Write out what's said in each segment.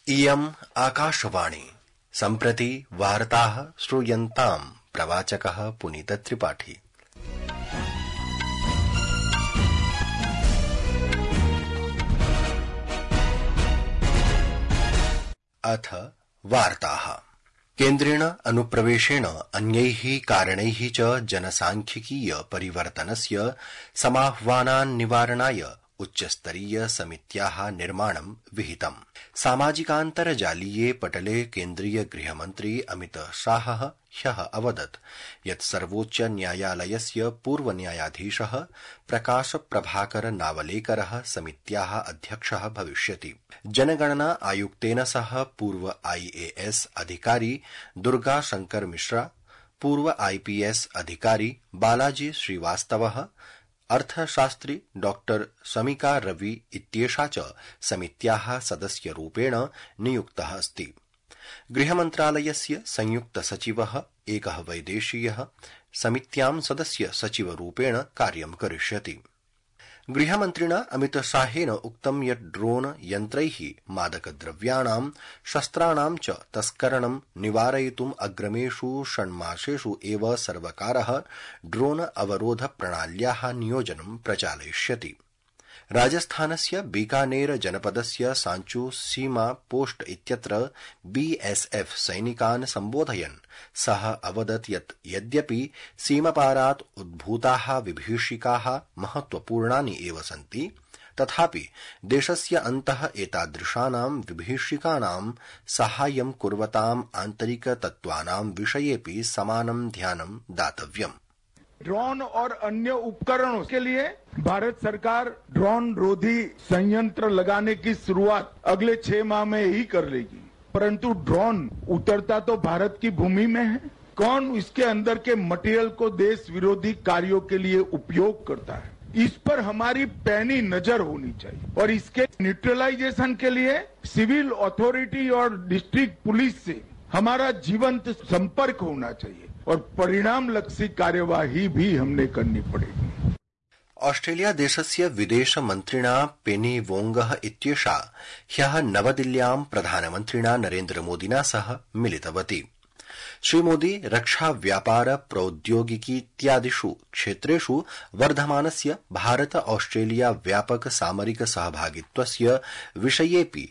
इयम् आकाशवाणी सम्प्रति वार्ताः श्रूयन्ताम् प्रवाचकः पुनीत त्रिपाठी। अथ वार्ताः। केन्द्रेण अनुप्रवेशेण अन्यैः कारणैः च जनसांख्यिकीय परिवर्तनस्य समाह्वानान्निवारणाय उच्चस्तरीय समित्याः निर्माणं विहितम्। सामाजिकान्तर्जालीये पटले केन्द्रीय गृहमन्त्री अमितशाहः ह्यः अवदत् यत् सर्वोच्च न्यायालयस्य पूर्वन्यायाधीशः प्रकाशप्रभाकर नावलेकरः समित्याः अध्यक्षः भविष्यति। जनगणना आयुक्तेन सह पूर्व IAS अधिकारी दुर्गा शंकर मिश्रा, पूर्व IPS अधिकारी बालाजी श्रीवास्तवः, अर्थशास्त्री डॉक्टर समिका रवि इत्येषा च समित्याः सदस्यरूपेण नियुक्तः अस्ति। गृहमन्त्रालयस्य संयुक्तसचिवः एकः वैदेशीयः समित्यां सदस्य सचिवरूपेण कार्यं करिष्यति। गृहमन्त्रिणा अमितशाहेन उक्तं यत् ड्रोन यन्त्रैः मादकद्रव्याणां शस्त्राणां च तस्करणं निवारयितुम् अग्रिमेषु षण्मासेषु एव सर्वकारः ड्रोन अवरोध प्रणाल्याः नियोजनं प्रचालयिष्यति। राजस्थानस्य बीकानेर जनपदस्य सांचू सीमा पोस्ट इत्यत्र BSF सैनिकान् सम्बोधयन् सः अवदत् यत् यद्यपि सीमपारात् उद्भूताः विभीषिकाः महत्वपूर्णानि एव सन्ति, तथापि देशस्य अन्तः एतादृशानां विभीषिकानां साहाय्यं कुर्वताम् आन्तरिकतत्त्वानां विषयेऽपि समानं ध्यानं दातव्यम्। ड्रोन और अन्य उपकरणों के लिए भारत सरकार ड्रोन रोधी संयंत्र लगाने की शुरुआत अगले 6 माह में ही कर लेगी। परंतु ड्रोन उतरता तो भारत की भूमि में है। कौन इसके अंदर के मटेरियल को देश विरोधी कार्यों के लिए उपयोग करता है, इस पर हमारी पैनी नजर होनी चाहिए और इसके न्यूट्रलाइजेशन के लिए सिविल अथॉरिटी और डिस्ट्रिक्ट पुलिस से हमारा जीवंत संपर्क होना चाहिए और परिणाम लक्षी कार्यवाही भी हमने करनी पड़ेगी। ऑस्ट्रेलिया देशस्य विदेश मन्त्रिणा पेनी वोंगः इत्येषा ह्यः नवदिल्ल्यां प्रधानमन्त्रिणा नरेन्द्र मोदिना सह मिलितवती। श्रीमोदी रक्षा व्यापार प्रौद्योगिकीत्यादिषु क्षेत्रेषु वर्धमानस्य भारत ऑस्ट्रेलिया व्यापक सामरिक सहभागित्वस्य विषयेऽपि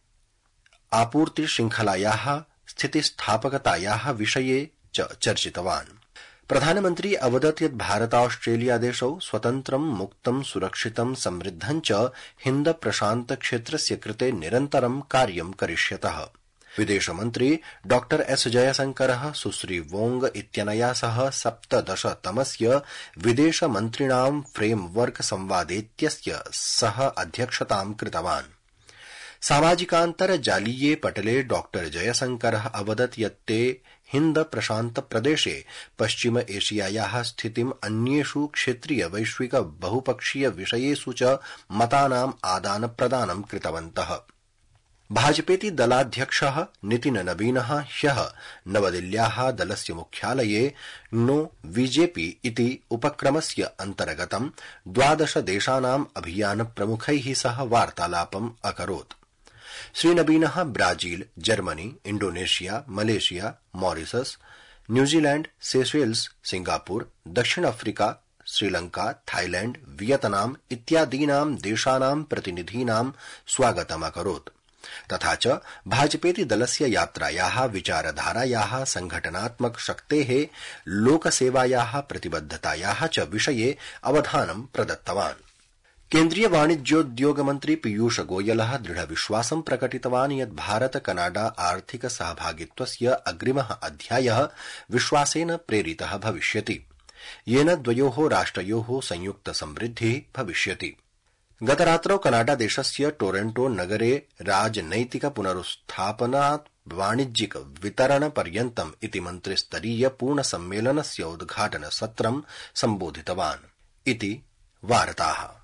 आपूर्ति श्रृंखलायाः स्थितिस्थापकतायाः विषये च चर्चितवान्। प्रधानमन्त्री अवदत् यत् भारत ऑस्ट्रेलिया देशौ स्वतन्त्रं मुक्तं सुरक्षितं समृद्धं च हिन्द प्रशान्त क्षेत्रस्य कृते निरन्तरं कार्यं करिष्यतः। विदेशमन्त्री डॉ S जयशंकरः सुश्री वोंग इत्यनया सह 17तमस्य विदेशमन्त्रिणां फ्रेमवर्क संवादेत्यस्य सह अध्यक्षतां कृतवान्। सामाजिकान्तर्जालीये पटले डॉ जयशंकरः अवदत् यत् ते हिन्द प्रशान्त प्रदेशे पश्चिम एशियायाः स्थितिम् अन्येषु क्षेत्रीय वैश्विक बहुपक्षीय विषयेषु च मतानाम् आदान प्रदानं कृतवन्तः। भाजपेति दलाध्यक्षः नितिन नवीनः ह्यः नवदिल्ल्याः दलस्य मुख्यालये नो बीजेपी इति उपक्रमस्य अन्तर्गतं 12 देशानाम् अभियान प्रमुखैः सह वार्तालापम् अकरोत्। श्रीनवीनः Brazil, Germany, Indonesia, Malaysia, Mauritius, New Zealand, Seychelles, Singapore, दक्षिण अफ्रीका, श्रीलंका, थाईलैंड, वियतनाम इत्यादीनां देशानां प्रतिनिधीनां स्वागतम् अकरोत्। तथा च भाजपेति दलस्य यात्रायाः विचारधारायाः संघटनात्मक शक्तेः लोकसेवायाः प्रतिबद्धतायाः च विषये अवधानं प्रदत्तवान्। केन्द्रीय वाणिज्योद्योग मन्त्री पीयूष गोयलः दृढविश्वासं प्रकटितवान् यत् भारत कनाडा आर्थिक सहभागित्वस्य अग्रिमः अध्यायः विश्वासेन प्रेरितः भविष्यति, येन द्वयोः राष्ट्रयोः संयुक्त समृद्धिः भविष्यति। गतरात्रौ कनाडा देशस्य टोरंटो नगरे राजनैतिक पुनरुत्थापनात् वाणिज्यिक वितरण पर्यन्तम् इति मन्त्रिस्तरीय पूर्णसम्मेलनस्य उद्घाटन सत्रं सम्बोधितवान् इति वार्ताः।